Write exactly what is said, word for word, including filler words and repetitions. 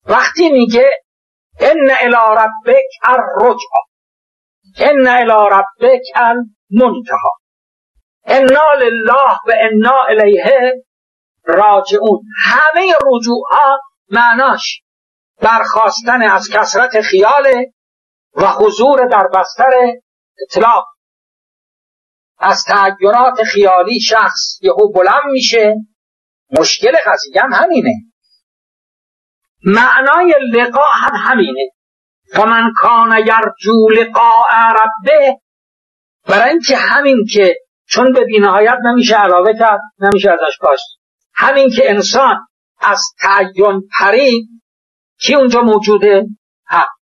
وقتی میگه ان الی ربک الرجعی، ان الی ربک المنتهی، انا لله و انا الیه راجعون. همه رجوع ها معناش برخاستن از کثرت خیال و حضور در بستر اطلاق. از تعینات خیالی شخص یهو بلند میشه. مشکل قضیه هم همینه، معنای لقاء هم همینه. فمن کان یرجو لقاء ربه، برای اینکه همین که چون به بی‌نهایت نمیشه علاوه کرد، نمیشه ازش کاشت، همین که انسان از تعین پرید، کی اونجا موجوده؟ حق.